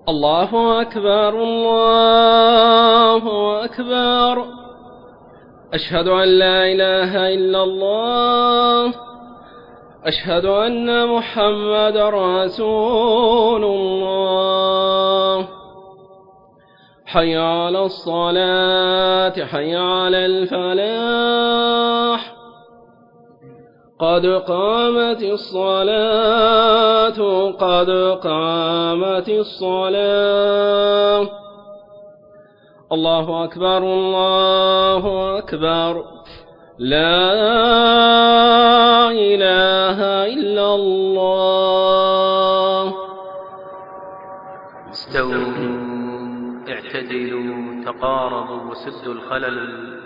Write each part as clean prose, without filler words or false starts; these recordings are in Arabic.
الله أكبر الله أكبر. أشهد أن لا إله إلا الله. أشهد أن محمد رسول الله. حي على الصلاة حي على الفلاح. قد قامت الصلاة قد قامت الصلاة. الله أكبر الله أكبر. لا إله إلا الله. استووا اعتدلوا تقاربوا وسدوا الخلل.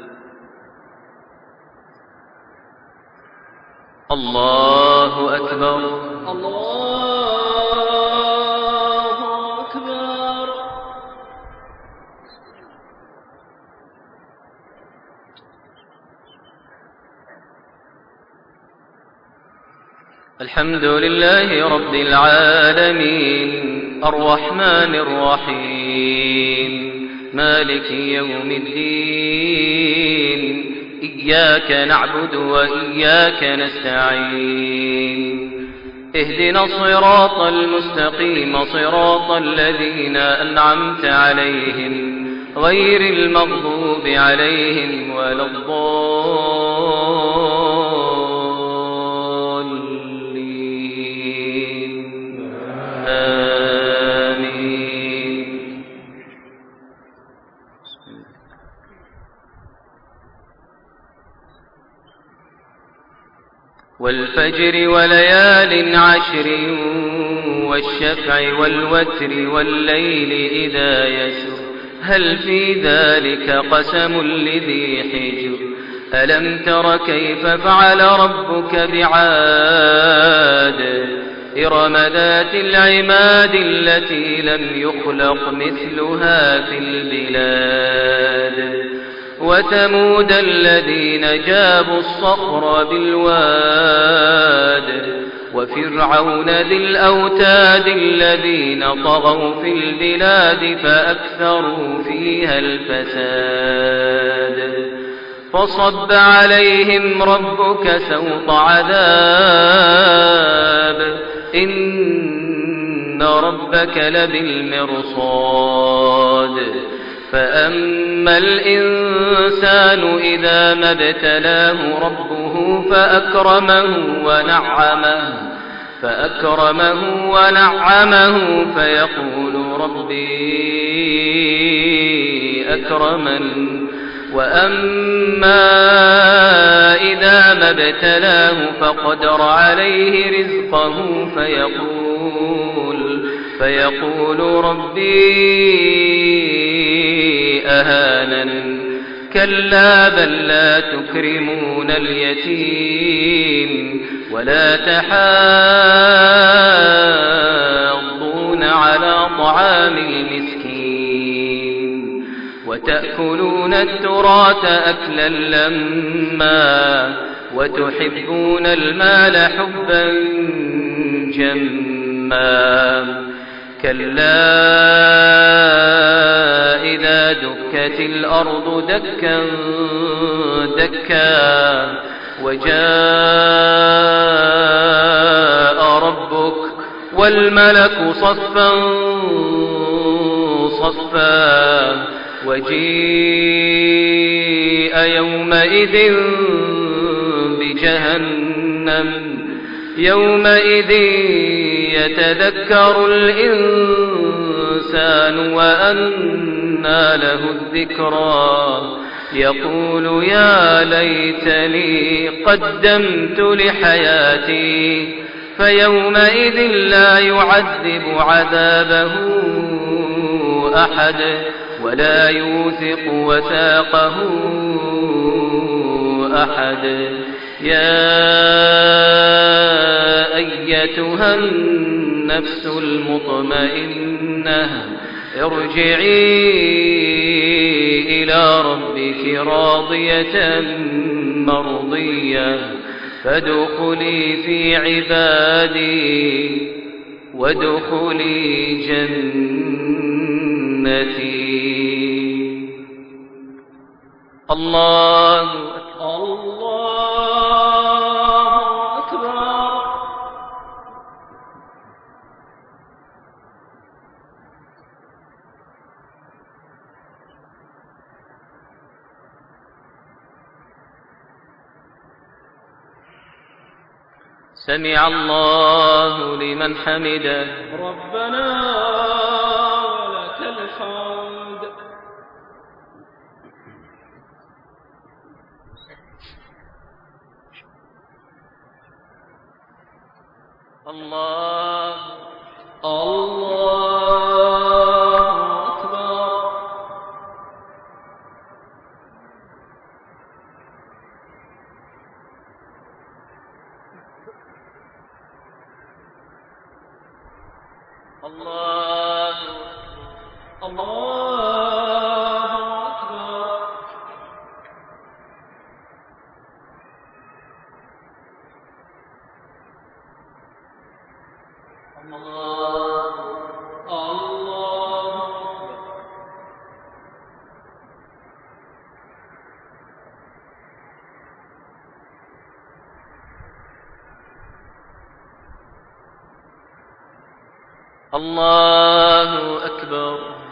الله أكبر الله أكبر. الحمد لله رب العالمين الرحمن الرحيم مالك يوم الدين. إياك نعبد وإياك نستعين. اهدنا الصراط المستقيم صراط الذين أنعمت عليهم غير المغضوب عليهم ولا الضالين. آمين. والفجر وليال عشر والشفع والوتر والليل إذا يسر هل في ذلك قسم لذي حجر. ألم تر كيف فعل ربك بعاد إرم ذات العماد التي لم يخلق مثلها في البلاد. وثمود الذين جابوا الصخر بالواد. وفرعون ذي الأوتاد الذين طغوا في البلاد فأكثروا فيها الفساد. فصب عليهم ربك سوط عذاب إن ربك لبالمرصاد. فأما الإنسان إذا ما ابتلاه ربه فأكرمه ونعمه فيقول ربي أكرمن. وأما إذا ما ابتلاه فقدر عليه رزقه فيقول ربي أهانن. كلا بل لا تكرمون اليتيم ولا تحاضون على طعام المسكين وتأكلون التراث أكلا لما وتحبون المال حبا جما. كلا إذا دكت الأرض دكا دكا وجاء ربك والملك صفا صفا وجيء يومئذ بجهنم. يومئذ يتذكر الإنسان وأنى له الذكرى. يقول يا ليتني قدمت لحياتي. فيومئذ لا يعذب عذابه أحد ولا يوثق وثاقه أحد. يا أيتها النفس المطمئنة ارجعي إلى ربك راضية مرضية فادخلي في عبادي وادخلي جنتي. أمتي. الله أكبر. سمع الله لمن حمده. ربنا ولك الحمد. الله أكبر. الله الله أكبر.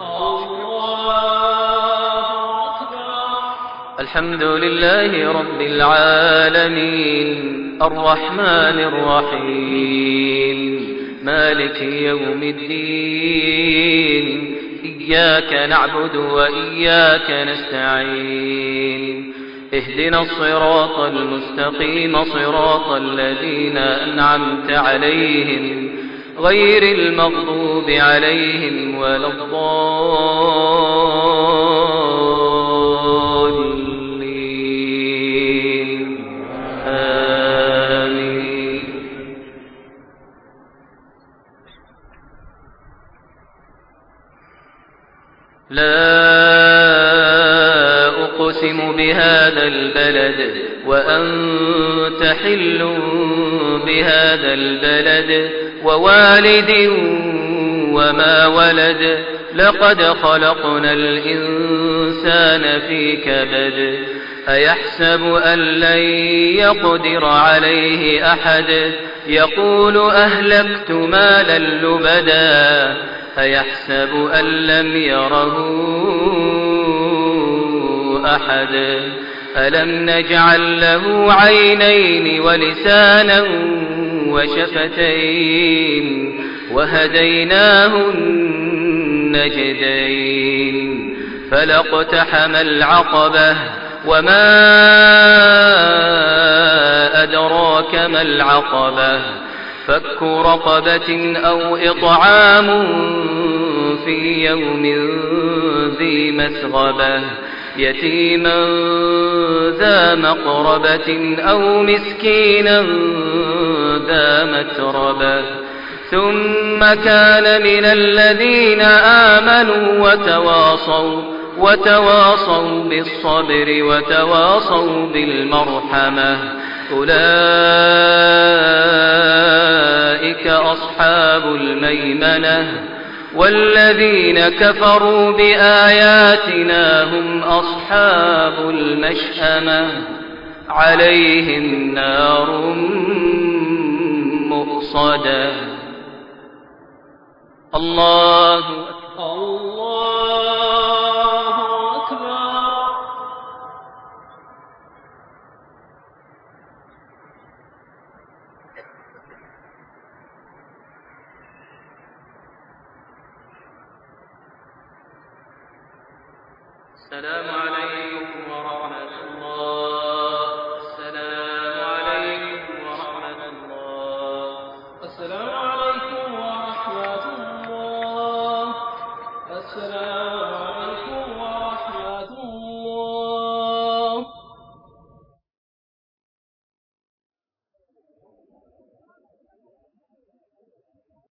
الحمد لله رب العالمين الرحمن الرحيم مالك يوم الدين إياك نعبد وإياك نستعين اهدنا الصراط المستقيم صراط الذين أنعمت عليهم غير المغضوب عليهم ولا الضالين آمين. لا أقسم بهذا البلد وأنت حل بهذا البلد ووالد وما ولد لقد خلقنا الإنسان في كبد أيحسب أن لن يقدر عليه أحد يقول أهلكت مالا لبدا أيحسب أن لم يره أحد ألم نجعل له عينين ولسانا وشفتين وهديناه النجدين فلاقتحم العقبة وما أدراك ما العقبة فك رقبة أو إطعام في يوم ذي مسغبة يتيما ذا مقربة أو مسكينا ذا متربة ثم كان من الذين آمنوا وتواصوا بالصبر وتواصوا بالمرحمة أولئك أصحاب الميمنة والذين كفروا بآياتنا هم أصحاب المشأمة عليهم نار مؤصدة. الله أكبر. السلام عليكم ورحمة الله. السلام عليكم ورحمة الله. السلام عليكم ورحمة الله. السلام عليكم